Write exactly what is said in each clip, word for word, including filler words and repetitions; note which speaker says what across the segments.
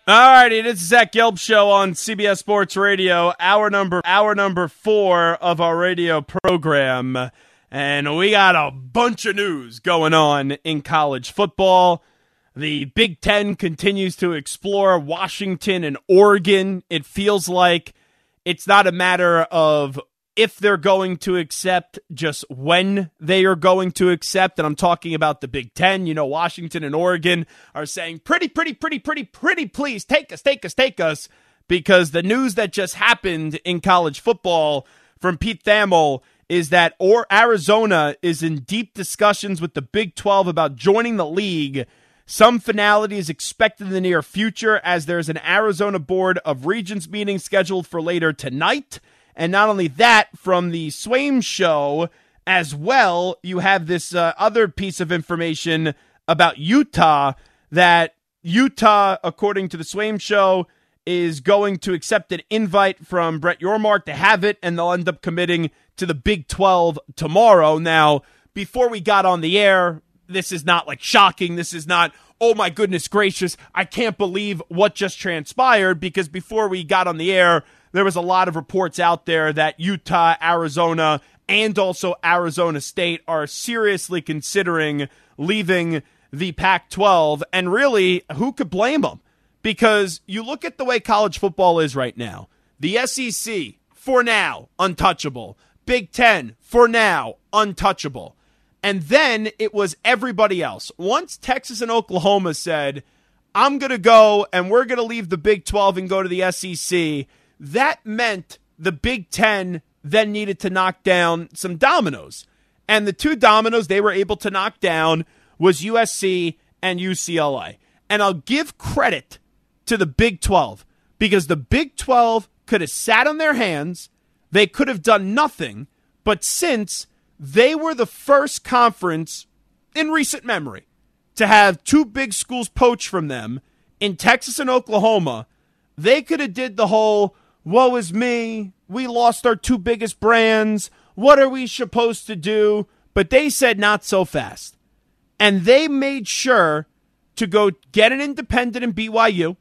Speaker 1: All righty, this is Zach Gelb Show on C B S Sports Radio, hour number hour number four of our radio program, and we got a bunch of news going on in college football. The Big Ten continues to explore Washington and Oregon. It feels like it's not a matter of if they're going to accept, just when they are going to accept. And I'm talking about the Big Ten. You know, Washington and Oregon are saying, pretty, pretty, pretty, pretty, pretty, please take us, take us, take us. Because the news that just happened in college football from Pete Thamel is that or Arizona is in deep discussions with the Big twelve about joining the league. Some finality is expected in the near future as there's an Arizona Board of Regents meeting scheduled for later tonight. And not only that, from the Swaim show as well, you have this uh, other piece of information about Utah, that Utah, according to the Swaim show, is going to accept an invite from Brett Yormark to have it, and they'll end up committing to the Big twelve tomorrow. Now, before we got on the air, this is not like shocking. This is not, oh my goodness gracious, I can't believe what just transpired, because before we got on the air, there was a lot of reports out there that Utah, Arizona, and also Arizona State are seriously considering leaving the Pac twelve. And really, who could blame them? Because you look at the way college football is right now. The S E C, for now, untouchable. Big Ten, for now, untouchable. And then it was everybody else. Once Texas and Oklahoma said, I'm going to go and we're going to leave the Big twelve and go to the S E C, that meant the Big Ten then needed to knock down some dominoes. And the two dominoes they were able to knock down was U S C and U C L A. And I'll give credit to the Big twelve, because the Big twelve could have sat on their hands. They could have done nothing. But since they were the first conference in recent memory to have two big schools poach from them in Texas and Oklahoma, they could have did the whole, woe is me, we lost our two biggest brands, what are we supposed to do? But they said not so fast. And they made sure to go get an independent in B Y U.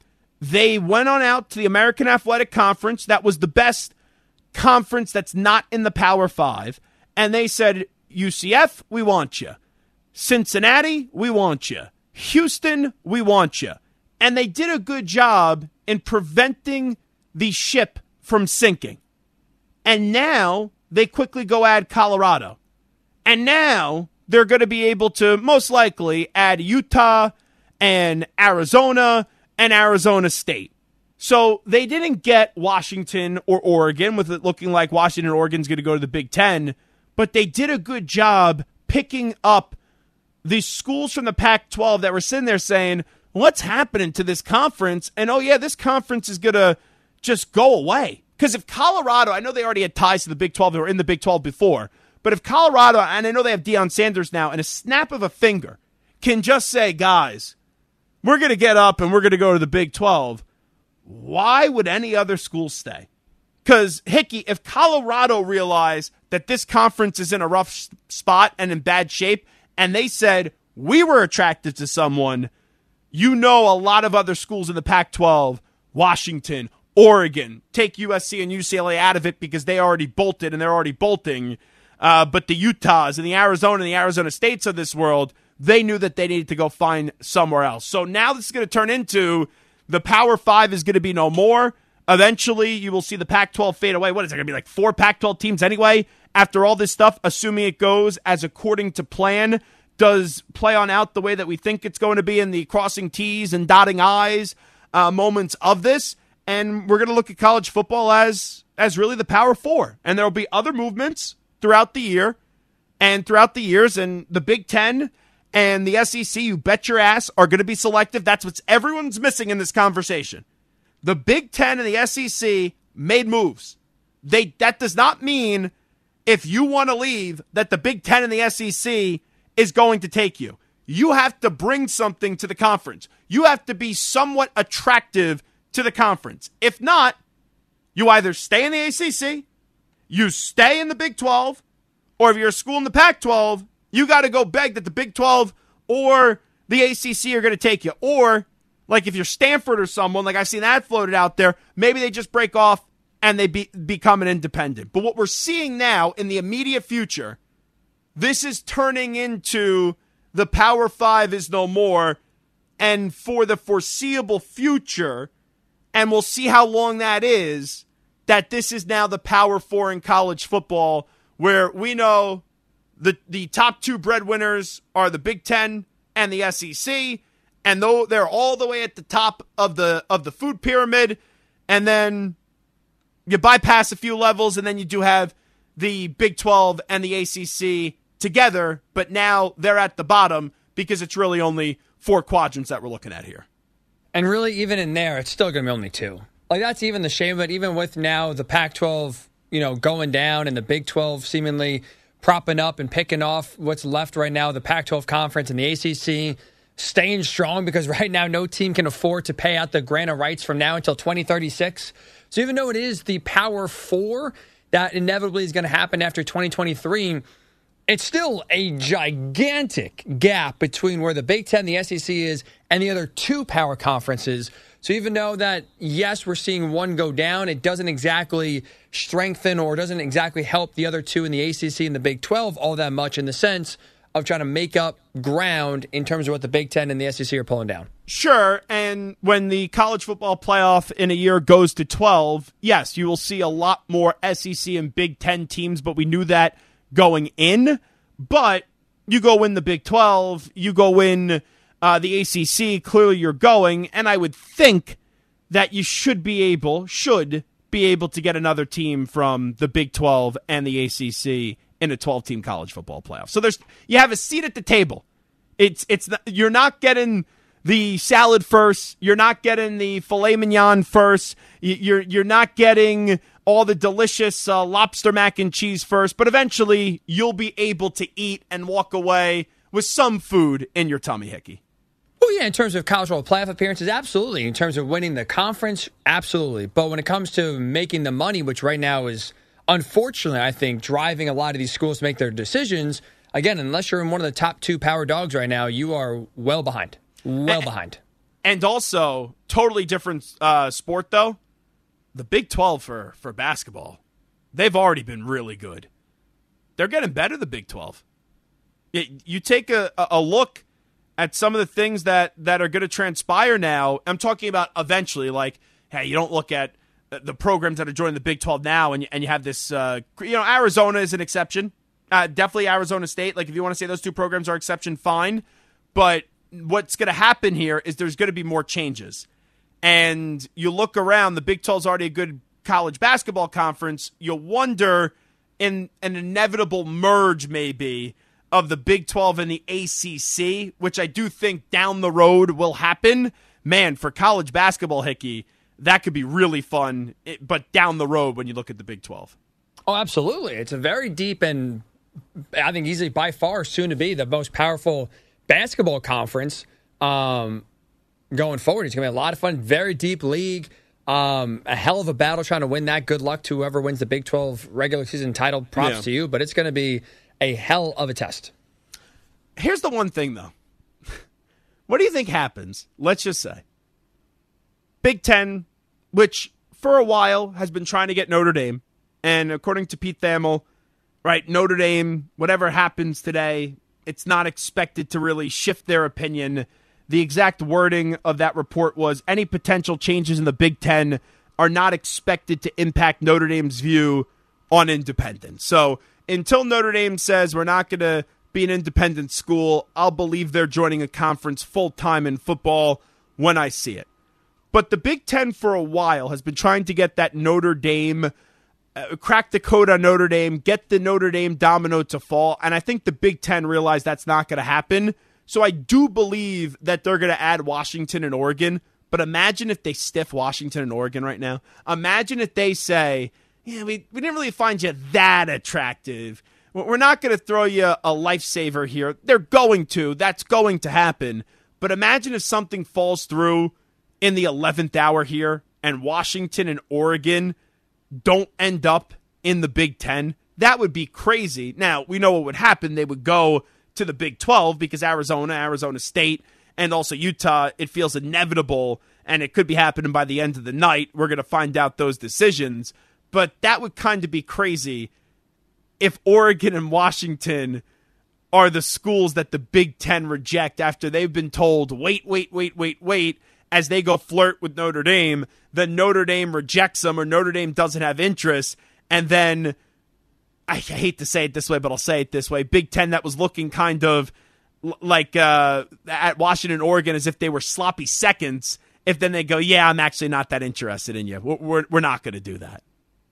Speaker 1: They went on out to the American Athletic Conference. That was the best conference that's not in the Power Five. And they said, U C F, we want you. Cincinnati, we want you. Houston, we want you. And they did a good job in preventing the ship from sinking. And now they quickly go add Colorado. And now they're going to be able to most likely add Utah and Arizona and Arizona State. So they didn't get Washington or Oregon, with it looking like Washington and Oregon's going to go to the Big Ten, but they did a good job picking up the schools from the Pac twelve that were sitting there saying, what's happening to this conference? And, oh, yeah, this conference is going to just go away. Because if Colorado, I know they already had ties to the Big twelve, they were in the Big twelve before, but if Colorado, and I know they have Deion Sanders now, and a snap of a finger can just say, guys, we're going to get up and we're going to go to the Big twelve, why would any other school stay? Because, Hickey, if Colorado realized that this conference is in a rough spot and in bad shape, and they said, we were attracted to someone, you know a lot of other schools in the Pac twelve, Washington, Oregon, take U S C and U C L A out of it because they already bolted and they're already bolting. Uh, but the Utahs and the Arizona and the Arizona States of this world, they knew that they needed to go find somewhere else. So now this is going to turn into the Power Five is going to be no more. Eventually, you will see the Pac twelve fade away. What is it going to be, like four Pac twelve teams anyway? After all this stuff, assuming it goes as according to plan, does play on out the way that we think it's going to be in the crossing T's and dotting I's uh, moments of this. And we're going to look at college football as as really the Power Four. And there will be other movements throughout the year and throughout the years. And the Big Ten and the S E C, you bet your ass, are going to be selective. That's what everyone's missing in this conversation. The Big Ten and the S E C made moves. They That does not mean if you want to leave that the Big Ten and the S E C is going to take you. You have to bring something to the conference. You have to be somewhat attractive to the conference. If not, you either stay in the A C C, you stay in the Big twelve, or if you're a school in the Pac twelve, you got to go beg that the Big twelve or the A C C are going to take you. Or Like if you're Stanford or someone, like I've seen that floated out there, maybe they just break off and they be, become an independent. But what we're seeing now in the immediate future, this is turning into the Power Five is no more, and for the foreseeable future, and we'll see how long that is, that this is now the Power Four in college football, where we know the the top two breadwinners are the Big Ten and the S E C, and though they're all the way at the top of the of the food pyramid, and then you bypass a few levels, and then you do have the Big twelve and the A C C together, but now they're at the bottom because it's really only four quadrants that we're looking at here.
Speaker 2: And really, even in there, it's still going to be only two. Like, that's even the shame of it, even with now the Pac twelve, you know, going down and the Big twelve seemingly propping up and picking off what's left right now, the Pac twelve conference and the A C C staying strong, because right now no team can afford to pay out the grant of rights from now until twenty thirty-six. So even though it is the Power Four that inevitably is going to happen after twenty twenty-three, it's still a gigantic gap between where the Big Ten, the S E C is, and the other two power conferences. So even though that, yes, we're seeing one go down, it doesn't exactly strengthen or doesn't exactly help the other two in the A C C and the Big twelve all that much, in the sense of trying to make up ground in terms of what the Big Ten and the S E C are pulling down.
Speaker 1: Sure, and when the college football playoff in a year goes to twelve, yes, you will see a lot more S E C and Big Ten teams, but we knew that going in. But you go win the Big twelve, you go win uh, the A C C, clearly you're going, and I would think that you should be able, should be able to get another team from the Big twelve and the A C C in a twelve-team college football playoff. So there's you have a seat at the table. It's it's you're not getting the salad first. You're not getting the filet mignon first. You're you're not getting all the delicious uh, lobster mac and cheese first. But eventually, you'll be able to eat and walk away with some food in your tummy, Hickey.
Speaker 2: Well, yeah, in terms of college football playoff appearances, absolutely. In terms of winning the conference, absolutely. But when it comes to making the money, which right now is, unfortunately, I think, driving a lot of these schools to make their decisions, again, unless you're in one of the top two power dogs right now, you are well behind. Well
Speaker 1: and,
Speaker 2: behind.
Speaker 1: And also, totally different uh, sport, though. The Big twelve for, for basketball, they've already been really good. They're getting better, the Big twelve. It, you take a, a look at some of the things that, that are going to transpire now. I'm talking about eventually, like, hey, you don't look at the programs that are joining the Big twelve now, and you, and you have this, uh, you know, Arizona is an exception. Uh, definitely Arizona State. Like, if you want to say those two programs are exception, fine. But what's going to happen here is there's going to be more changes. And you look around, the Big twelve is already a good college basketball conference. You wonder, in an inevitable merge maybe of the Big twelve and the A C C, which I do think down the road will happen. Man, for college basketball, Hickey, that could be really fun, but down the road when you look at the Big twelve.
Speaker 2: Oh, absolutely. It's a very deep and I think easily by far soon to be the most powerful basketball conference um, going forward. It's going to be a lot of fun. Very deep league. Um, a hell of a battle trying to win that. Good luck to whoever wins the Big twelve regular season title. Props
Speaker 1: yeah.
Speaker 2: to you, but it's going to be a hell of a test.
Speaker 1: Here's the one thing, though. What do you think happens? Let's just say Big Ten, which for a while has been trying to get Notre Dame, and according to Pete Thamel, right, Notre Dame, whatever happens today, it's not expected to really shift their opinion. The exact wording of that report was any potential changes in the Big Ten are not expected to impact Notre Dame's view on independence. So until Notre Dame says we're not going to be an independent school, I'll believe they're joining a conference full-time in football when I see it. But the Big Ten for a while has been trying to get that Notre Dame, uh, crack the code on Notre Dame, get the Notre Dame domino to fall, and I think the Big Ten realized that's not going to happen. So I do believe that they're going to add Washington and Oregon, but imagine if they stiff Washington and Oregon right now. Imagine if they say, yeah, we, we didn't really find you that attractive. We're not going to throw you a lifesaver here. They're going to. That's going to happen. But imagine if something falls through in the eleventh hour here and Washington and Oregon don't end up in the Big Ten. That would be crazy. Now, we know what would happen. They would go to the Big twelve because Arizona, Arizona State, and also Utah, it feels inevitable, and it could be happening by the end of the night. We're going to find out those decisions. But that would kind of be crazy if Oregon and Washington are the schools that the Big Ten reject after they've been told, wait, wait, wait, wait, wait, as they go flirt with Notre Dame, then Notre Dame rejects them or Notre Dame doesn't have interest, and then, I hate to say it this way, but I'll say it this way, Big Ten that was looking kind of like uh, at Washington, Oregon, as if they were sloppy seconds, if then they go, yeah, I'm actually not that interested in you. We're, we're not going to do that.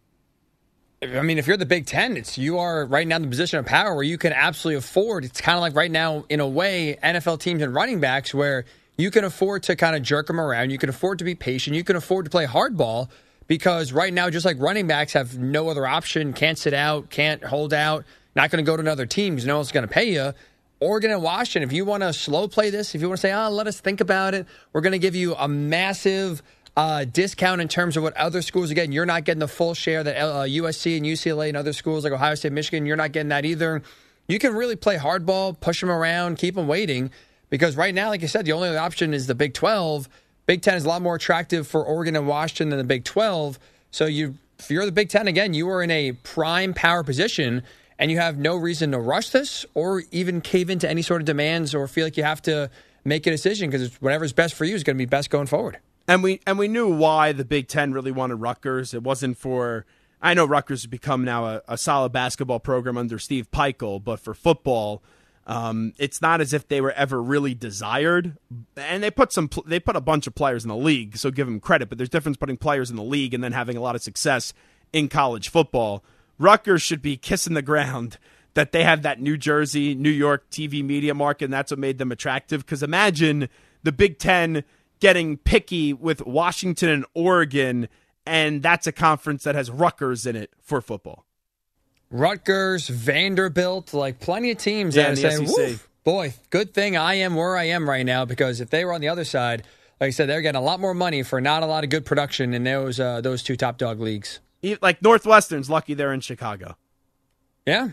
Speaker 2: I mean, if you're the Big Ten, it's you are right now in the position of power where you can absolutely afford. It's kind of like right now, in a way, N F L teams and running backs where you can afford to kind of jerk them around. You can afford to be patient. You can afford to play hardball because right now, just like running backs have no other option, can't sit out, can't hold out, not going to go to another team because no one's going to pay you. Oregon and Washington, if you want to slow play this, if you want to say, oh, let us think about it, we're going to give you a massive Uh, discount in terms of what other schools are getting. You're not getting the full share that uh, U S C and U C L A and other schools like Ohio State, Michigan, you're not getting that either. You can really play hardball, push them around, keep them waiting, because right now, like you said, the only other option is the Big twelve. Big Ten is a lot more attractive for Oregon and Washington than the Big twelve. So you, if you're the Big Ten, again, you are in a prime power position, and you have no reason to rush this or even cave into any sort of demands or feel like you have to make a decision because whatever's best for you is going to be best going forward.
Speaker 1: And we and we knew why the Big Ten really wanted Rutgers. It wasn't for, I know Rutgers has become now a, a solid basketball program under Steve Peichel, but for football, um, it's not as if they were ever really desired. And they put some, they put a bunch of players in the league, so give them credit. But there's a difference putting players in the league and then having a lot of success in college football. Rutgers should be kissing the ground that they have that New Jersey, New York T V media market, and that's what made them attractive. Because imagine the Big Ten getting picky with Washington and Oregon, and that's a conference that has Rutgers in it for football.
Speaker 2: Rutgers, Vanderbilt, like plenty of teams
Speaker 1: yeah,
Speaker 2: that are saying, woof, boy, good thing I am where I am right now, because if they were on the other side, like I said, they're getting a lot more money for not a lot of good production in those uh, those two top dog leagues.
Speaker 1: Like Northwestern's lucky they're in Chicago.
Speaker 2: Yeah.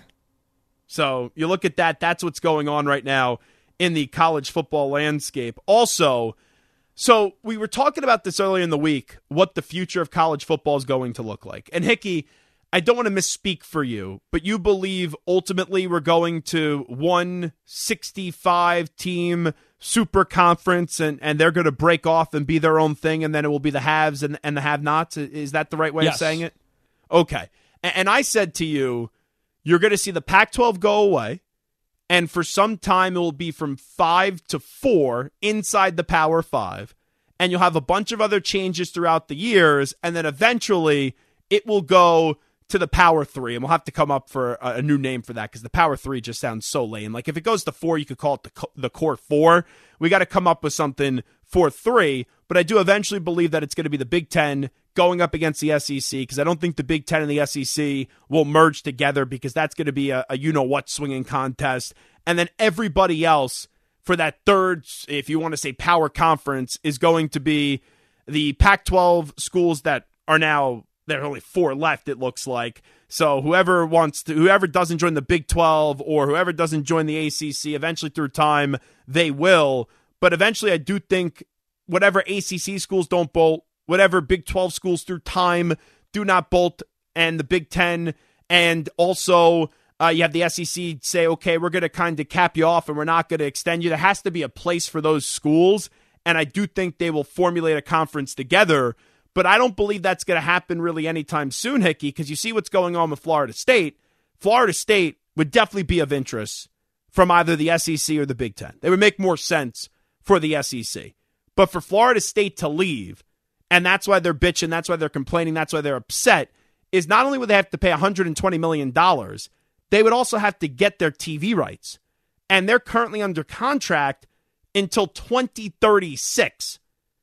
Speaker 1: So you look at that, that's what's going on right now in the college football landscape. Also, so we were talking about this earlier in the week, what the future of college football is going to look like. And Hickey, I don't want to misspeak for you, but you believe ultimately we're going to one sixty-five team super conference and, and they're going to break off and be their own thing, and then it will be the haves and, and the have-nots. Is that the right way
Speaker 2: yes.
Speaker 1: of saying it? Okay. And, and I said to you, you're going to see the Pac twelve go away, and for some time it will be from five to four inside the Power Five, and you'll have a bunch of other changes throughout the years, and then eventually it will go to the Power Three, and we'll have to come up for a, a new name for that because the Power Three just sounds so lame. Like if it goes to four, you could call it the the Core Four. We got to come up with something for three, but I do eventually believe that it's going to be the Big Ten going up against the S E C, because I don't think the Big Ten and the S E C will merge together, because that's going to be a, a you-know-what swinging contest. And then everybody else for that third, if you want to say power conference, is going to be the Pac twelve schools that are now, there are only four left, it looks like. So whoever wants to, whoever doesn't join the Big twelve or whoever doesn't join the A C C, eventually through time, they will. But eventually I do think whatever A C C schools don't bolt, whatever Big twelve schools through time do not bolt, and the Big Ten, and also uh, you have the S E C say, okay, we're going to kind of cap you off and we're not going to extend you. There has to be a place for those schools, and I do think they will formulate a conference together, but I don't believe that's going to happen really anytime soon, Hickey, because you see what's going on with Florida State. Florida State would definitely be of interest from either the S E C or the Big Ten. They would make more sense for the S E C. But for Florida State to leave, and that's why they're bitching, that's why they're complaining, that's why they're upset, is not only would they have to pay one hundred twenty million dollars, they would also have to get their T V rights. And they're currently under contract until twenty thirty-six.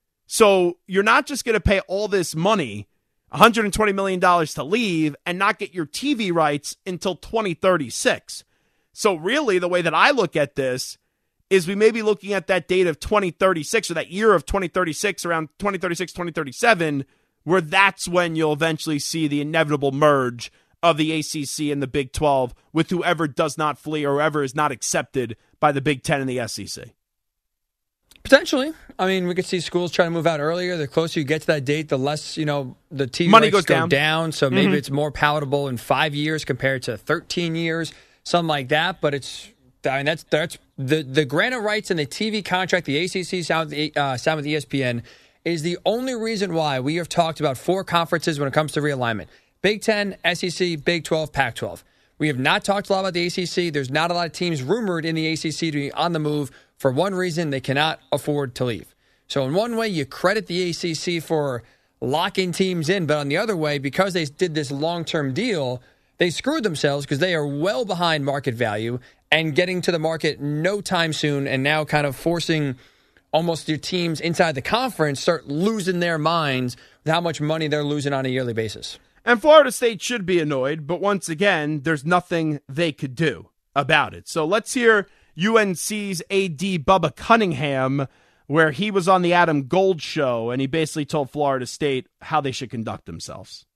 Speaker 1: So you're not just going to pay all this money, one hundred twenty million dollars to leave, and not get your T V rights until twenty thirty-six. So really, the way that I look at this is we may be looking at that date of twenty thirty-six, or that year of twenty thirty-six, around twenty thirty-six, twenty thirty-seven, where that's when you'll eventually see the inevitable merge of the A C C and the Big twelve with whoever does not flee or whoever is not accepted by the Big Ten and the S E C.
Speaker 2: Potentially. I mean, we could see schools trying to move out earlier. The closer you get to that date, the less, you know, the T V
Speaker 1: money
Speaker 2: rates
Speaker 1: goes
Speaker 2: go
Speaker 1: down.
Speaker 2: down. So maybe
Speaker 1: Mm-hmm.
Speaker 2: it's more palatable in five years compared to thirteen years, something like that. But it's, I mean, that's that's the the grant of rights and the T V contract, the A C C sound with, uh, sound with E S P N, is the only reason why we have talked about four conferences when it comes to realignment: Big Ten, S E C, Big twelve, Pac twelve. We have not talked a lot about the A C C. There's not a lot of teams rumored in the A C C to be on the move for one reason: they cannot afford to leave. So in one way, you credit the A C C for locking teams in, but on the other way, because they did this long-term deal, they screwed themselves because they are well behind market value and getting to the market no time soon, and now kind of forcing almost your teams inside the conference start losing their minds with how much money they're losing on a yearly basis.
Speaker 1: And Florida State should be annoyed, but once again, there's nothing they could do about it. So let's hear U N C's A D Bubba Cunningham, where he was on the Adam Gold show, and he basically told Florida State how they should conduct themselves.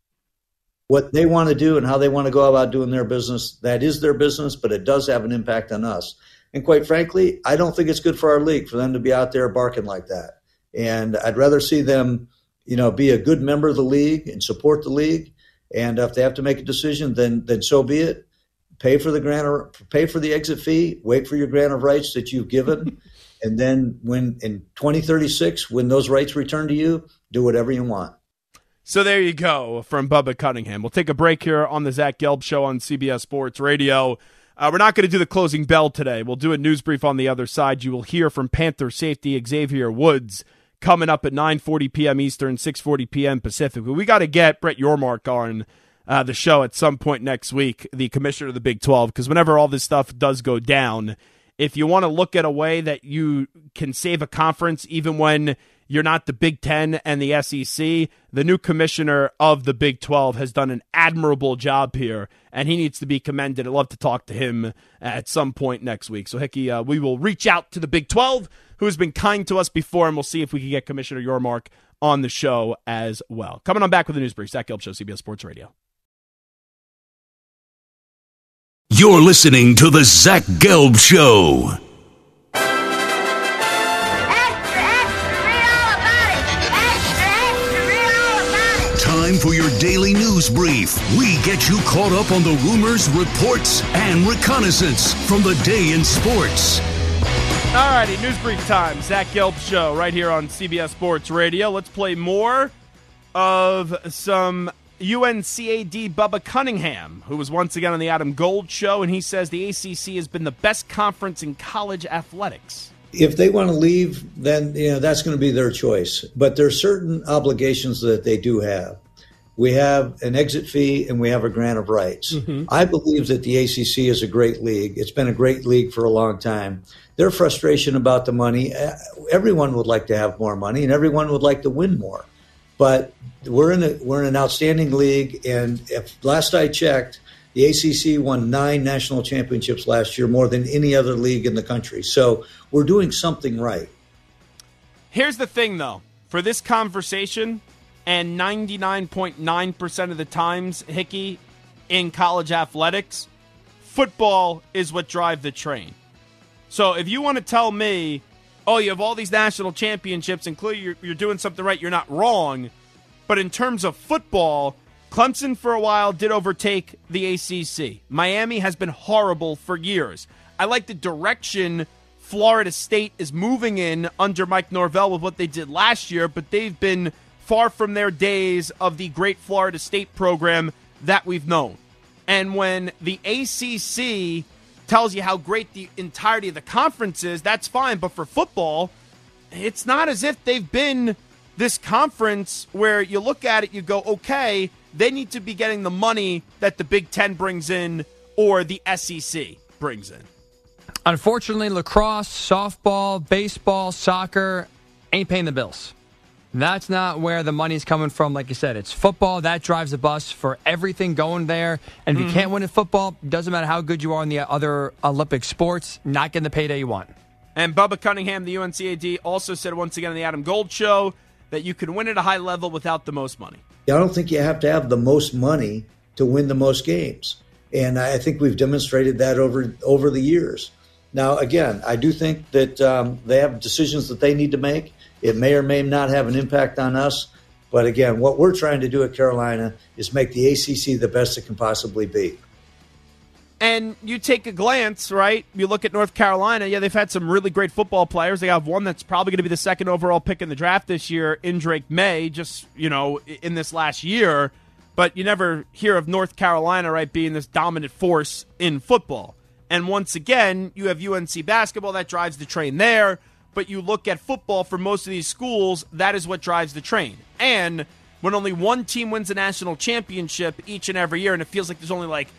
Speaker 3: What they want to do and how they want to go about doing their business, that is their business, but it does have an impact on us. And quite frankly, I don't think it's good for our league for them to be out there barking like that. And I'd rather see them, you know, be a good member of the league and support the league. And if they have to make a decision, then then so be it. Pay for the grant or pay for the exit fee. Wait for your grant of rights that you've given, and then when in twenty thirty-six, when those rights return to you, do whatever you want.
Speaker 1: So there you go from Bubba Cunningham. We'll take a break here on the Zach Gelb Show on C B S Sports Radio. Uh, we're not going to do the closing bell today. We'll do a news brief on the other side. You will hear from Panther safety Xavier Woods coming up at nine forty p.m. Eastern, six forty p.m. Pacific. But we got to get Brett Yormark on uh, the show at some point next week, the commissioner of the Big twelve, because whenever all this stuff does go down, if you want to look at a way that you can save a conference even when you're not the Big Ten and the S E C, the new commissioner of the Big twelve has done an admirable job here, and he needs to be commended. I'd love to talk to him at some point next week. So, Hickey, uh, we will reach out to the Big twelve, who has been kind to us before, and we'll see if we can get Commissioner Yormark on the show as well. Coming on back with the news brief, Zach Gelb Show, C B S Sports Radio.
Speaker 4: You're listening to the Zach Gelb Show. Time for your daily news brief. We get you caught up on the rumors, reports, and reconnaissance from the day in sports.
Speaker 1: All righty, news brief time. Zach Gelb Show right here on C B S Sports Radio. Let's play more of some U N C A D Bubba Cunningham, who was once again on the Adam Gold Show, and he says the A C C has been the best conference in college athletics.
Speaker 3: If they want to leave, then you know that's going to be their choice. But there are certain obligations that they do have. We have an exit fee and we have a grant of rights. Mm-hmm. I believe that the A C C is a great league. It's been a great league for a long time. Their frustration about the money, everyone would like to have more money and everyone would like to win more. But we're in a, we're in an outstanding league, and if last I checked, the A C C won nine national championships last year, more than any other league in the country. So we're doing something right.
Speaker 1: Here's the thing, though. For this conversation, and ninety-nine point nine percent of the times, Hickey, in college athletics, football is what drives the train. So if you want to tell me, oh, you have all these national championships, and clearly you're, you're doing something right, you're not wrong. But in terms of football, Clemson for a while did overtake the A C C. Miami has been horrible for years. I like the direction Florida State is moving in under Mike Norvell with what they did last year, but they've been far from their days of the great Florida State program that we've known. And when the A C C tells you how great the entirety of the conference is, that's fine. But for football, it's not as if they've been this conference where you look at it, you go, okay, they need to be getting the money that the Big Ten brings in or the S E C brings in.
Speaker 2: Unfortunately, lacrosse, softball, baseball, soccer ain't paying the bills. That's not where the money's coming from. Like you said, it's football. That drives the bus for everything going there. And if mm-hmm. you can't win in football, doesn't matter how good you are in the other Olympic sports, not getting the payday you want.
Speaker 1: And Bubba Cunningham, the U N C A D, also said once again on the Adam Gold Show that you can win at a high level without the most money.
Speaker 3: I don't think you have to have the most money to win the most games. And I think we've demonstrated that over over the years. Now, again, I do think that um, they have decisions that they need to make. It may or may not have an impact on us. But again, what we're trying to do at Carolina is make the A C C the best it can possibly be.
Speaker 1: And you take a glance, right? You look at North Carolina. Yeah, they've had some really great football players. They have one that's probably going to be the second overall pick in the draft this year, in Drake May, just, you know, in this last year. But you never hear of North Carolina, right, being this dominant force in football. And once again, you have U N C basketball that drives the train there. But you look at football for most of these schools, that is what drives the train. And when only one team wins a national championship each and every year, and it feels like there's only like,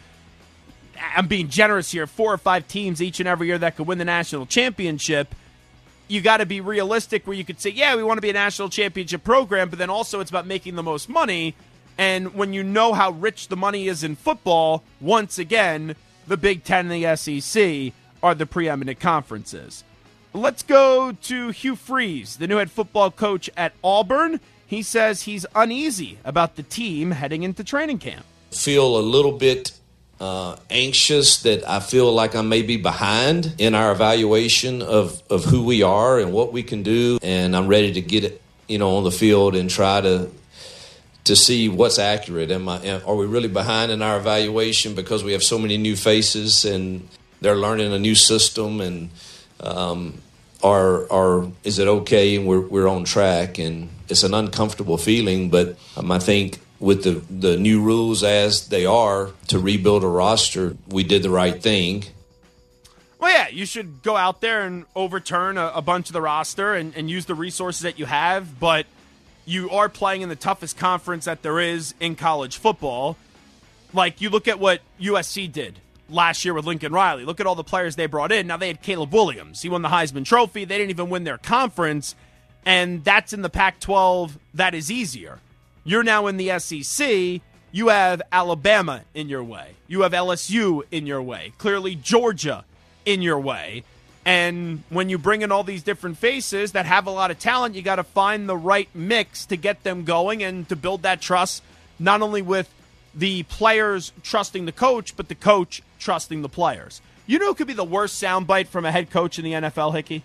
Speaker 1: I'm being generous here, four or five teams each and every year that could win the national championship, you got to be realistic where you could say, yeah, we want to be a national championship program, but then also it's about making the most money. And when you know how rich the money is in football, once again, the Big Ten and the S E C are the preeminent conferences. Let's go to Hugh Freeze, the new head football coach at Auburn. He says he's uneasy about the team heading into training camp.
Speaker 5: Feel a little bit uh, anxious that I feel like I may be behind in our evaluation of, of who we are and what we can do. And I'm ready to get it, you know, on the field and try to to see what's accurate. Am I, are we really behind in our evaluation because we have so many new faces and they're learning a new system, and um, are are is it okay and we're we're on track? And it's an uncomfortable feeling, but um, I think with the, the new rules as they are to rebuild a roster, we did the right thing.
Speaker 1: Well, yeah, you should go out there and overturn a, a bunch of the roster and, and use the resources that you have, but you are playing in the toughest conference that there is in college football. Like, you look at what U S C did last year with Lincoln Riley. Look at all the players they brought in. Now, they had Caleb Williams. He won the Heisman Trophy. They didn't even win their conference, and that's in the Pac twelve. That is easier. You're now in the S E C. You have Alabama in your way. You have L S U in your way. Clearly, Georgia in your way. And when you bring in all these different faces that have a lot of talent, you got to find the right mix to get them going and to build that trust, not only with the players trusting the coach, but the coach trusting the players. You know who could be the worst soundbite from a head coach in the N F L, Hickey?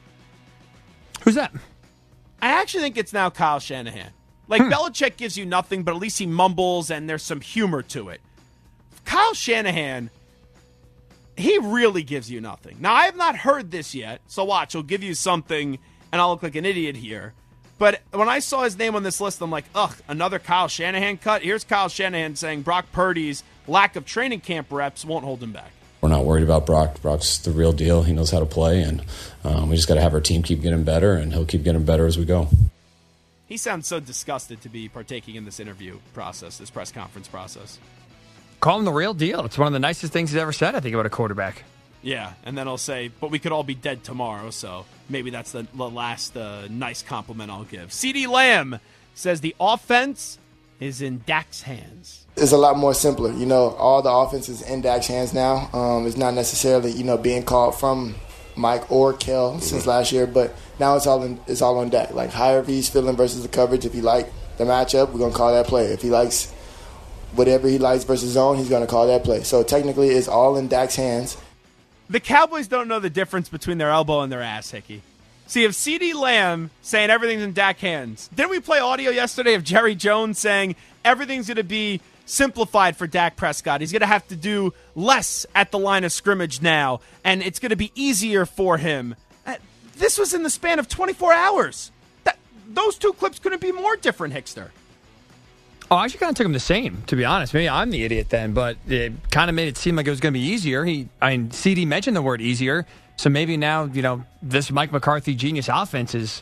Speaker 2: Who's that?
Speaker 1: I actually think it's now Kyle Shanahan. Like, hmm. Belichick gives you nothing, but at least he mumbles and there's some humor to it. Kyle Shanahan, he really gives you nothing. Now, I have not heard this yet, so watch. He'll give you something, and I'll look like an idiot here. But when I saw his name on this list, I'm like, ugh, another Kyle Shanahan cut? Here's Kyle Shanahan saying Brock Purdy's lack of training camp reps won't hold him back.
Speaker 6: We're not worried about Brock. Brock's the real deal. He knows how to play, and um, we just got to have our team keep getting better, and he'll keep getting better as we go.
Speaker 1: He sounds so disgusted to be partaking in this interview process, this press conference process.
Speaker 2: Call him the real deal. It's one of the nicest things he's ever said, I think, about a quarterback.
Speaker 1: Yeah, and then I'll say, but we could all be dead tomorrow, so maybe that's the, the last uh, nice compliment I'll give. CeeDee Lamb says the offense is in Dak's hands.
Speaker 7: It's a lot more simpler. You know, all the offense is in Dak's hands now. Um, it's not necessarily, you know, being called from Mike or Kel mm-hmm. since last year, but now it's all in, it's all on Dak. Like, however he's feeling versus the coverage, if he like the matchup, we're going to call that play. If he likes whatever he likes versus zone, he's going to call that play. So technically it's all in Dak's hands.
Speaker 1: The Cowboys don't know the difference between their elbow and their ass, Hickey. See, if CeeDee Lamb saying everything's in Dak's hands, didn't we play audio yesterday of Jerry Jones saying everything's going to be simplified for Dak Prescott? He's going to have to do less at the line of scrimmage now, and it's going to be easier for him. This was in the span of twenty-four hours. That, those two clips couldn't be more different, Hickster.
Speaker 2: Oh, I actually kind of took him the same, to be honest. Maybe I'm the idiot then, but it kind of made it seem like it was going to be easier. He, I mean, C D mentioned the word easier, so maybe now, you know, this Mike McCarthy genius offense is,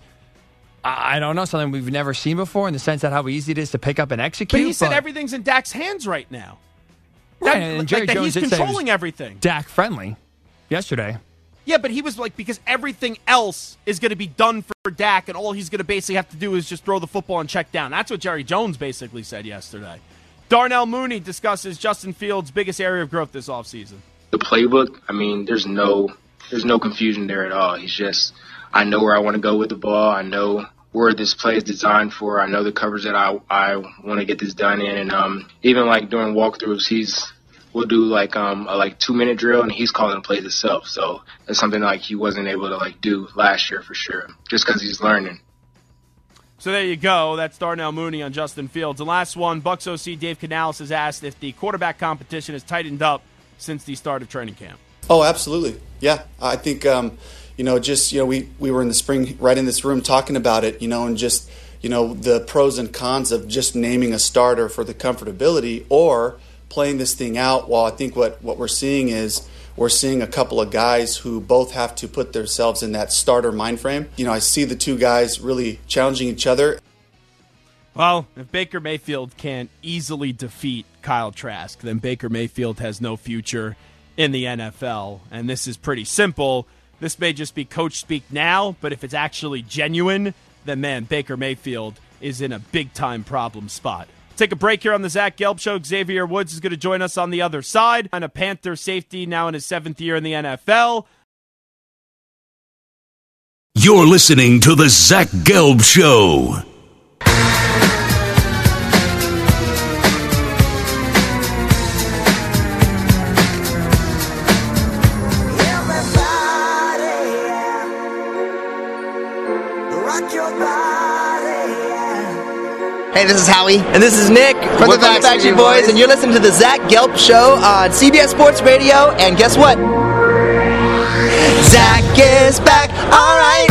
Speaker 2: I don't know, something we've never seen before in the sense that how easy it is to pick up and execute.
Speaker 1: But he said but, everything's in Dak's hands right now.
Speaker 2: Right,
Speaker 1: that,
Speaker 2: and Jerry
Speaker 1: like,
Speaker 2: Jones
Speaker 1: that he's controlling everything.
Speaker 2: Dak friendly yesterday.
Speaker 1: Yeah, but he was like, because everything else is going to be done for Dak, and all he's going to basically have to do is just throw the football and check down. That's what Jerry Jones basically said yesterday. Darnell Mooney discusses Justin Fields' biggest area of growth this offseason.
Speaker 8: The playbook, I mean, there's no there's no confusion there at all. He's just, I know where I want to go with the ball. I know where this play is designed for. I know the coverage that I I want to get this done in. And um, even like during walkthroughs, he's we'll do like um a like two minute drill, and he's calling the plays himself. So that's something like he wasn't able to like do last year for sure, just because he's learning.
Speaker 1: So there you go. That's Darnell Mooney on Justin Fields. The last one, Bucs O C Dave Canales has asked if the quarterback competition has tightened up since the start of training camp.
Speaker 9: Oh, absolutely. Yeah, I think um, you know, just you know, we we were in the spring right in this room talking about it, you know, and just you know the pros and cons of just naming a starter for the comfortability or playing this thing out. While I think what what we're seeing is. We're seeing a couple of guys who both have to put themselves in that starter mind frame. You know, I see the two guys really challenging each other.
Speaker 1: Well, if Baker Mayfield can't easily defeat Kyle Trask, then Baker Mayfield has no future in the N F L. And this is pretty simple. This may just be coach speak now, but if it's actually genuine, then, man, Baker Mayfield is in a big-time problem spot. Take a break here on the Zach Gelb Show. Xavier Woods is going to join us on the other side. On a Panther safety now in his seventh year in the N F L.
Speaker 4: You're listening to the Zach Gelb Show.
Speaker 10: Hey, this is Howie. And this is Nick from the Backstreet Boys. Boys. And you're listening to the Zach Gelb Show on C B S Sports Radio. And guess what? Zach is back. All right.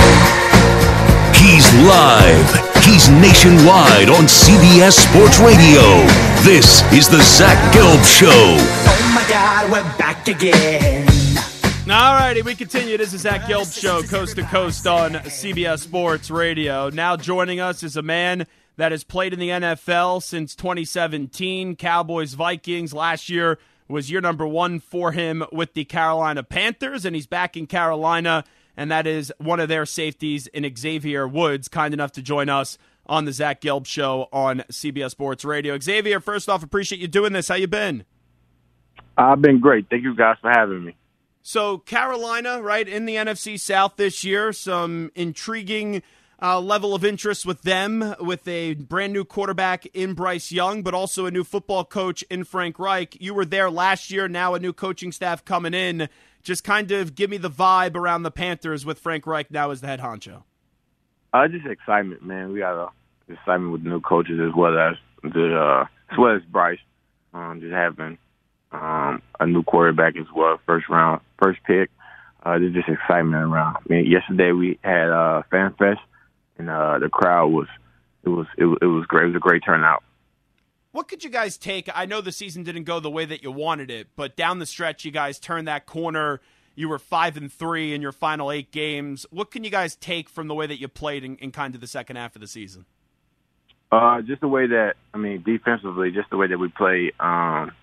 Speaker 4: He's live. He's nationwide on C B S Sports Radio. This is the Zach Gelb Show.
Speaker 10: Oh, my God, we're back again.
Speaker 1: All righty, we continue. This is Zach Gelb Show, coast to coast on C B S Sports Radio. Now joining us is a man that has played in the N F L since twenty seventeen. Cowboys, Vikings. Last year was year number one for him with the Carolina Panthers, and he's back in Carolina, and that is one of their safeties in Xavier Woods, kind enough to join us on the Zach Gelb Show on C B S Sports Radio. Xavier, first off, appreciate you doing this. How you been?
Speaker 11: I've been great. Thank you guys for having me.
Speaker 1: So Carolina, right, in the N F C South this year, some intriguing Uh, level of interest with them, with a brand new quarterback in Bryce Young, but also a new football coach in Frank Reich. You were there last year, now a new coaching staff coming in. Just kind of give me the vibe around the Panthers with Frank Reich now as the head honcho.
Speaker 11: Uh, just excitement, man. We got uh, excitement with the new coaches as well as the uh, as well as Bryce. Um, just having um, a new quarterback as well, first round, first pick. Uh, there's just excitement around. I mean, yesterday we had uh, Fan Fest. And uh, the crowd was it was it, it was great. It was a great turnout.
Speaker 1: What could you guys take? I know the season didn't go the way that you wanted it, but down the stretch, you guys turned that corner. You were five and three in your final eight games. What can you guys take from the way that you played in, in kind of the second half of the season?
Speaker 11: Uh, just the way that I mean, defensively, just the way that we played um,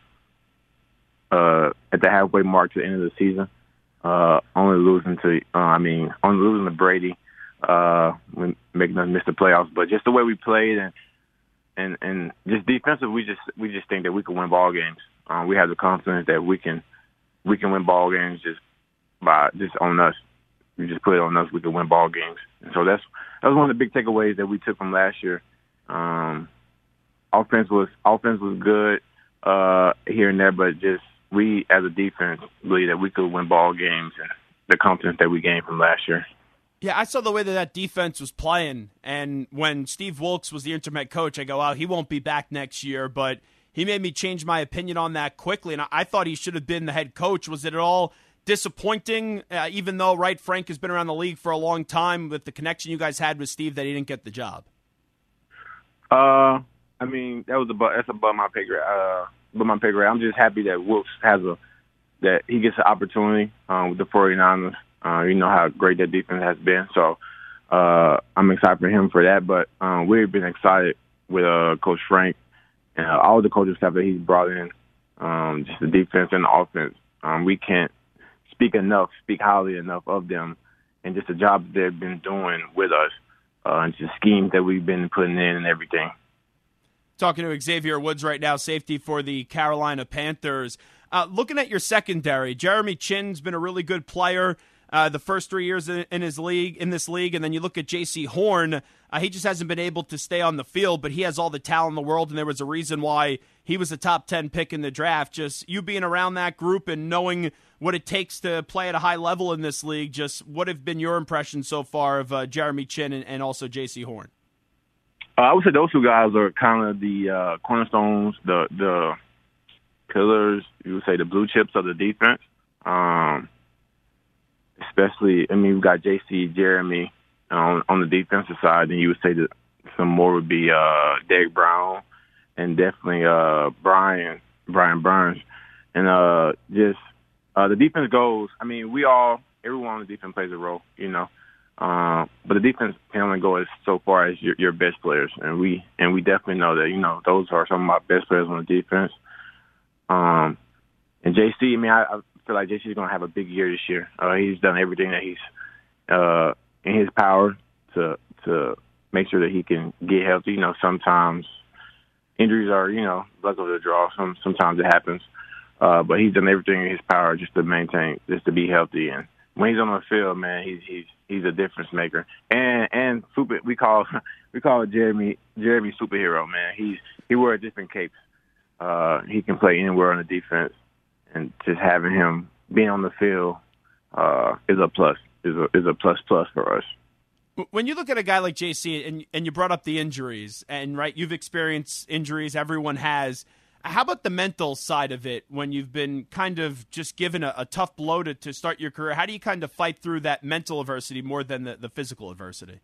Speaker 11: uh, at the halfway mark to the end of the season. Uh, only losing to uh, I mean, only losing to Brady. Uh, when making us miss the playoffs, but just the way we played and and and just defensive, we just we just think that we can win ball games. Um, we have the confidence that we can we can win ball games just by just on us. We just put it on us. We can win ball games, and so that's that was one of the big takeaways that we took from last year. Um, offense was offense was good uh, here and there, but just we as a defense believe that we could win ball games and the confidence that we gained from last year.
Speaker 1: Yeah, I saw the way that that defense was playing, and when Steve Wilkes was the interim head coach, I go, wow, he won't be back next year, but he made me change my opinion on that quickly, and I thought he should have been the head coach. Was it at all disappointing, uh, even though, right, Frank has been around the league for a long time, with the connection you guys had with Steve, that he didn't get the job?
Speaker 11: Uh, I mean, that was above, that's above my pay grade. Uh, above my pay grade. I'm just happy that Wilkes has a that he gets an opportunity um, with the 49ers. Uh, you know how great that defense has been, so uh, I'm excited for him for that. But um, we've been excited with uh, Coach Frank and uh, all the coaching staff that he's brought in, um, just the defense and the offense. Um, we can't speak enough, speak highly enough of them, and just the job that they've been doing with us, uh, and just schemes that we've been putting in and everything.
Speaker 1: Talking to Xavier Woods right now, safety for the Carolina Panthers. Uh, looking at your secondary, Jeremy Chinn's been a really good player. uh, the first three years in, in his league, in this league, and then you look at J C Horn. Uh, he just hasn't been able to stay on the field, but he has all the talent in the world, and there was a reason why he was a top ten pick in the draft. Just you being around that group and knowing what it takes to play at a high level in this league, just what have been your impressions so far of uh, Jeremy Chinn and, and also J C Horn?
Speaker 11: Uh, I would say those two guys are kind of the uh, cornerstones, the the pillars, you would say the blue chips of the defense. Um, especially, I mean, we've got J C, Jeremy on, on the defensive side, and you would say that some more would be uh, Derek Brown and definitely uh, Brian, Brian Burns. And uh, just uh, the defense goes, I mean, we all, everyone on the defense plays a role, you know. Uh, but the defense can only go as so far as your, your best players, and we and we definitely know that. You know, those are some of my best players on the defense. Um, and J C, I mean, I, I feel like J C is going to have a big year this year. Uh, he's done everything that he's uh, in his power to to make sure that he can get healthy. You know, sometimes injuries are, you know, luck of the draw. Some sometimes it happens, uh, but he's done everything in his power just to maintain, just to be healthy. And when he's on the field, man, he's he's he's a difference maker. And and super, we call we call Jeremy Jeremy superhero, man. He's he wears different capes. Uh, he can play anywhere on the defense, and just having him being on the field uh, is a plus. is a is a plus plus for us.
Speaker 1: When you look at a guy like J C, and and you brought up the injuries, and right, you've experienced injuries. Everyone has. How about the mental side of it when you've been kind of just given a, a tough blow to, to start your career? How do you kind of fight through that mental adversity more than the, the physical adversity?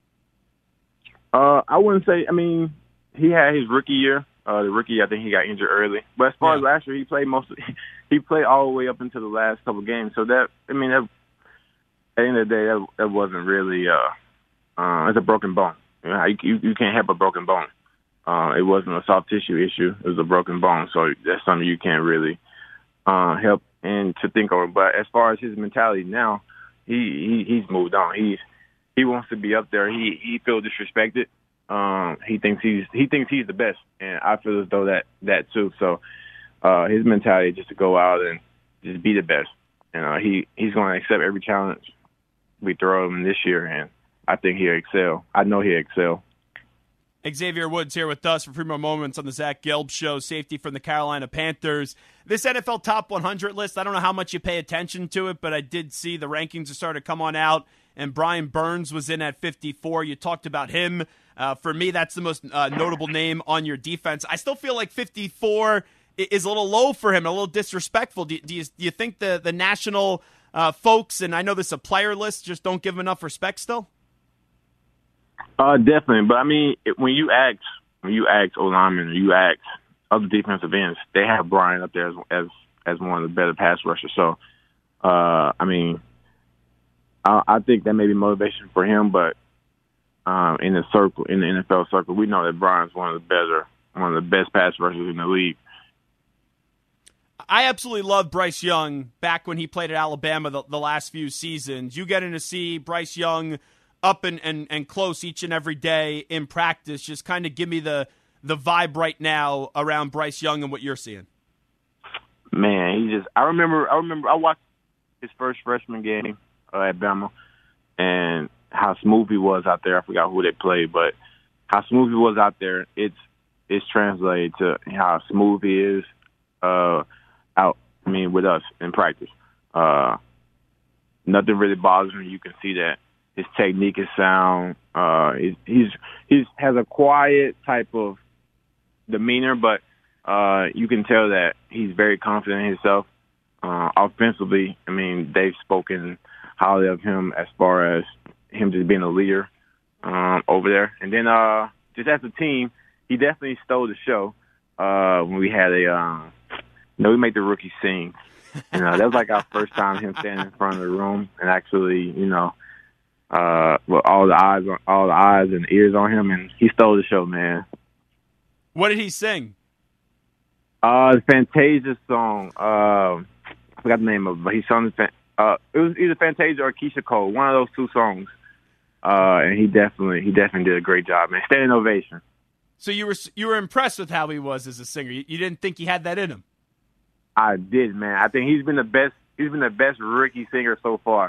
Speaker 11: Uh, I wouldn't say, I mean, he had his rookie year. Uh, the rookie, I think he got injured early. But as far yeah. as last year, he played most of, he played all the way up into the last couple of games. So that, I mean, that, at the end of the day, that, that wasn't really, uh, uh, it's a broken bone. You know, you, you, you can't help a broken bone. Uh, it wasn't a soft tissue issue. It was a broken bone. So that's something you can't really uh, help and to think over. But as far as his mentality now, he, he he's moved on. He's he wants to be up there. He he feels disrespected. Um, he thinks he's he thinks he's the best, and I feel as though that that too. So uh, his mentality is just to go out and just be the best. And uh, he he's going to accept every challenge we throw him this year, and I think he'll excel. I know he'll excel.
Speaker 1: Xavier Woods here with us for Primo Moments on the Zach Gelb Show, safety from the Carolina Panthers. This N F L Top one hundred list, I don't know how much you pay attention to it, but I did see the rankings are starting to come on out, and Brian Burns was in at fifty-four. You talked about him. Uh, for me, that's the most uh, notable name on your defense. I still feel like fifty-four is a little low for him, a little disrespectful. Do, do, you, do you think the, the national uh, folks, and I know this is a player list, just don't give him enough respect still?
Speaker 11: Uh, definitely, but I mean, it, when you ask, when you ask O-linemen, or you ask other defensive ends, they have Brian up there as as, as one of the better pass rushers. So, uh, I mean, I, I think that may be motivation for him, but um, in the circle, in the N F L circle, we know that Brian's one of the better, one of the best pass rushers in the league.
Speaker 1: I absolutely love Bryce Young back when he played at Alabama the, the last few seasons. You getting to see Bryce Young up and, and, and close each and every day in practice, just kind of give me the the vibe right now around Bryce Young and what you're seeing.
Speaker 11: Man, he just, I remember, I remember, I watched his first freshman game uh, at Bama, and how smooth he was out there. I forgot who they played, but how smooth he was out there, it's it's translated to how smooth he is uh, out, I mean, with us in practice. Uh, nothing really bothers him. You can see that. His technique is sound. Uh, he's, he's he's has a quiet type of demeanor, but uh, you can tell that he's very confident in himself. Uh, offensively, I mean, they've spoken highly of him as far as him just being a leader um, over there. And then uh, just as a team, he definitely stole the show uh, when we had a, um, you know, we made the rookies sing. You know, that was like our first time him standing in front of the room and actually, you know, Uh, with all the eyes on all the eyes and ears on him, and he stole the show, man.
Speaker 1: What did he sing?
Speaker 11: Uh, the Fantasia song. Uh, I forgot the name of it, but he sung the. Uh, it was either Fantasia or Keisha Cole, one of those two songs. Uh, and he definitely, he definitely did a great job, man. Standing ovation.
Speaker 1: So you were you were impressed with how he was as a singer. You, you didn't think he had that in him.
Speaker 11: I did, man. I think he's been the best. He's been the best rookie singer so far.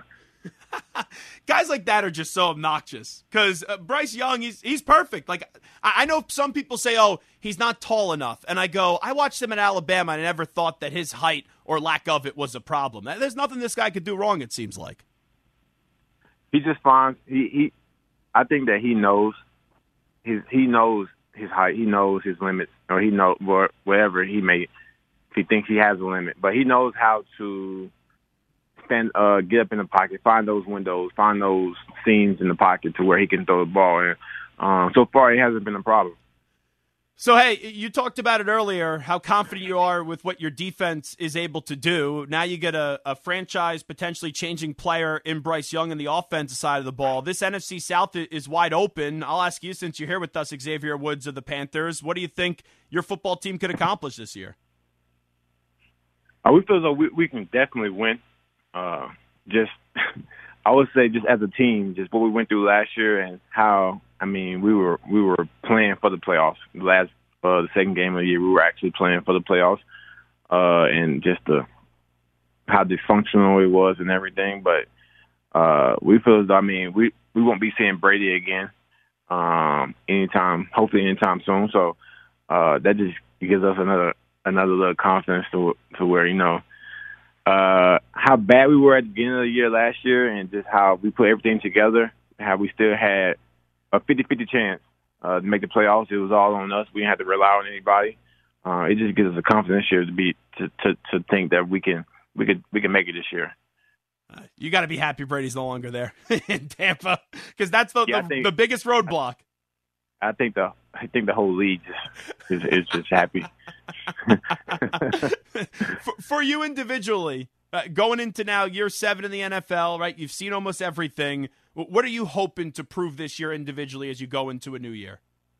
Speaker 1: Guys like that are just so obnoxious because uh, Bryce Young, he's he's perfect. Like I, I know some people say, oh, he's not tall enough. And I go, I watched him in Alabama and I never thought that his height or lack of it was a problem. There's nothing this guy could do wrong, it seems like.
Speaker 11: He just finds, he, he I think that he knows his, he knows his height. He knows his limits, or he knows wherever he may, if he thinks he has a limit. But he knows how to stand, uh, get up in the pocket, find those windows, find those seams in the pocket to where he can throw the ball. And um, so far, it hasn't been a problem.
Speaker 1: So, hey, you talked about it earlier, how confident you are with what your defense is able to do. Now you get a, a franchise potentially changing player in Bryce Young in the offensive side of the ball. This N F C South is wide open. I'll ask you, since you're here with us, Xavier Woods of the Panthers, what do you think your football team could accomplish this year?
Speaker 11: Uh, we feel as though we, we can definitely win. Uh, just, I would say, just as a team, just what we went through last year and how. I mean, we were we were playing for the playoffs. The last, uh, the second game of the year, we were actually playing for the playoffs, uh, and just the how dysfunctional it was and everything. But uh, we feel as though, I mean, we, we won't be seeing Brady again um, anytime, hopefully anytime soon. So uh, that just gives us another another little confidence to to where, you know, uh, how bad we were at the beginning of the year last year, and just how we put everything together, how we still had a fifty-fifty chance uh, to make the playoffs. It was all on us. We didn't have to rely on anybody. Uh, it just gives us a confidence here to be to, to, to think that we can we could we can make it this year.
Speaker 1: Uh, you got to be happy Brady's no longer there in Tampa, because that's the,
Speaker 11: yeah,
Speaker 1: the,
Speaker 11: think,
Speaker 1: the biggest roadblock.
Speaker 11: I think the I think the whole league just is, is just happy.
Speaker 1: for, for you individually, uh, going into now year seven in the N F L, right? You've seen almost everything. What are you hoping to prove this year individually as you go into a new year?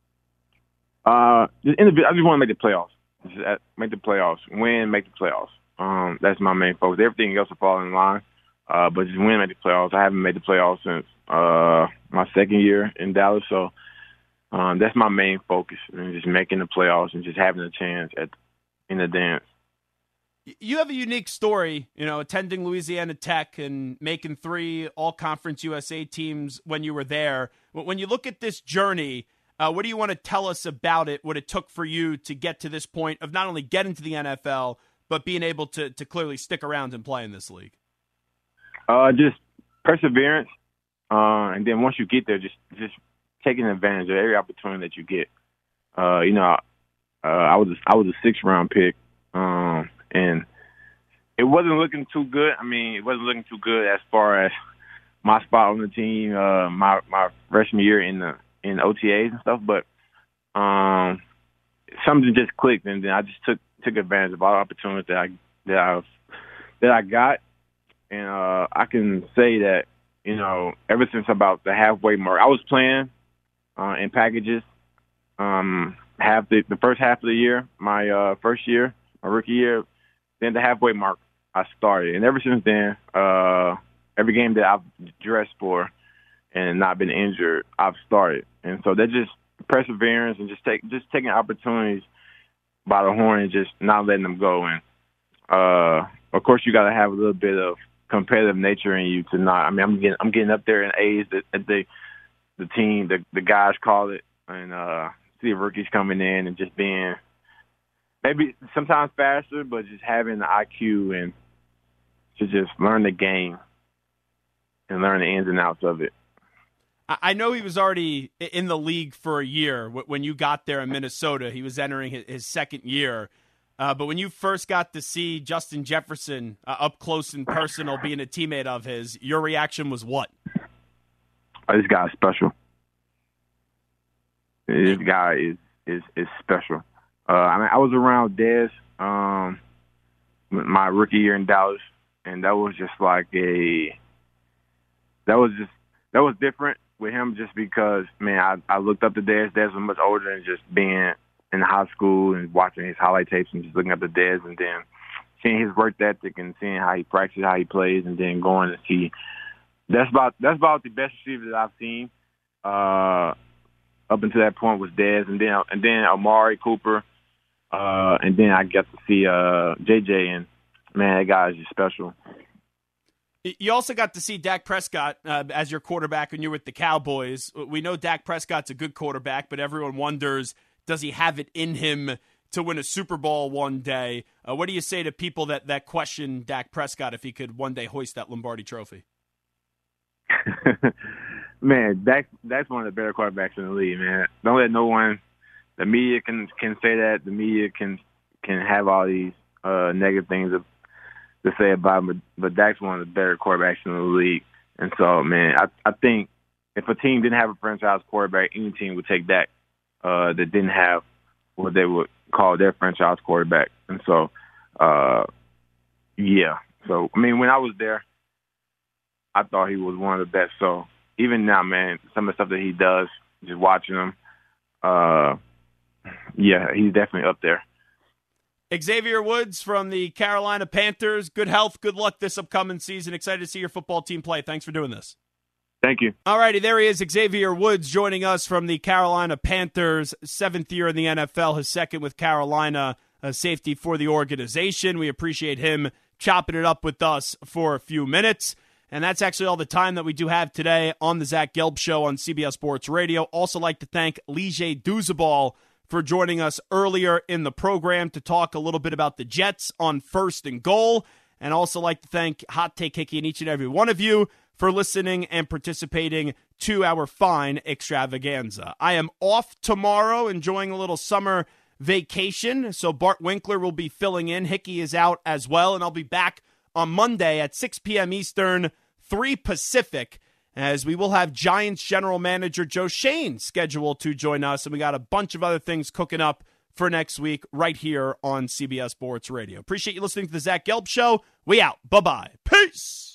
Speaker 11: Uh, just indiv- I just want to make the playoffs. Just make the playoffs. Win, make the playoffs. Um, that's my main focus. Everything else will fall in line. Uh, but just win, make the playoffs. I haven't made the playoffs since uh, my second year in Dallas, so um, that's my main focus. And just making the playoffs and just having a chance at in the dance.
Speaker 1: You have a unique story, you know, attending Louisiana Tech and making three all-conference U S A teams when you were there. When you look at this journey, uh, what do you want to tell us about it, what it took for you to get to this point of not only getting to the N F L, but being able to, to clearly stick around and play in this league?
Speaker 11: Uh, just perseverance, uh, and then once you get there, just just taking advantage of every opportunity that you get. Uh, you know, uh, I was I was a sixth-round pick. Um, And it wasn't looking too good. I mean, it wasn't looking too good as far as my spot on the team, uh, my my freshman year in the in O T As and stuff. But um, something just clicked, and then I just took took advantage of all the opportunities that I that I that I got. And uh, I can say that, you know, ever since about the halfway mark, I was playing uh, in packages. Um, half the the first half of the year, my uh, first year, my rookie year. Then the halfway mark, I started. And ever since then, uh, every game that I've dressed for and not been injured, I've started. And so that's just perseverance and just take just taking opportunities by the horn and just not letting them go. And, uh, of course, you got to have a little bit of competitive nature in you to not – I mean, I'm getting I'm getting up there in age that, that the, the team, the, the guys call it, and uh, see rookies coming in and just being – maybe sometimes faster, but just having the I Q and to just learn the game and learn the ins and outs of it.
Speaker 1: I know he was already in the league for a year when you got there in Minnesota. He was entering his second year. Uh, but when you first got to see Justin Jefferson uh, up close and personal, being a teammate of his, your reaction was what?
Speaker 11: Oh, this guy is special. This guy is is, is special. Uh, I mean, I was around Dez um, my rookie year in Dallas, and that was just like a that was just that was different with him, just because, man, I, I looked up to Dez. Dez was much older, and just being in high school and watching his highlight tapes and just looking up to Dez, and then seeing his work ethic and seeing how he practices, how he plays, and then going to see that's about that's about the best receiver that I've seen. Uh, up until that point was Dez, and then and then Amari Cooper. Uh, and then I got to see uh, J J, and, man, that guy is just special.
Speaker 1: You also got to see Dak Prescott uh, as your quarterback when you were with the Cowboys. We know Dak Prescott's a good quarterback, but everyone wonders, does he have it in him to win a Super Bowl one day? Uh, what do you say to people that, that question Dak Prescott if he could one day hoist that Lombardi trophy?
Speaker 11: Man, Dak, that's one of the better quarterbacks in the league, man. Don't let no one, the media can, can say that. The media can can have all these uh, negative things to, to say about him, but, but Dak's one of the better quarterbacks in the league. And so, man, I, I think if a team didn't have a franchise quarterback, any team would take Dak uh, that didn't have what they would call their franchise quarterback. And so, uh, yeah. So, I mean, when I was there, I thought he was one of the best. So even now, man, some of the stuff that he does, just watching him, uh, yeah, he's definitely up there.
Speaker 1: Xavier Woods from the Carolina Panthers. Good health, good luck this upcoming season. Excited to see your football team play. Thanks for doing this.
Speaker 11: Thank you.
Speaker 1: All righty, there he is, Xavier Woods, joining us from the Carolina Panthers. Seventh year in the N F L, his second with Carolina, a safety for the organization. We appreciate him chopping it up with us for a few minutes. And that's actually all the time that we do have today on the Zach Gelb Show on C B S Sports Radio. Also like to thank Lige Douzabal for joining us earlier in the program to talk a little bit about the Jets on first and goal. And also like to thank Hot Take Hickey and each and every one of you for listening and participating to our fine extravaganza. I am off tomorrow, enjoying a little summer vacation, so Bart Winkler will be filling in. Hickey is out as well, and I'll be back on Monday at six p.m. Eastern, three Pacific, as we will have Giants general manager Joe Schoen scheduled to join us, and we got a bunch of other things cooking up for next week right here on C B S Sports Radio. Appreciate you listening to the Zach Gelb Show. We out. Bye-bye. Peace.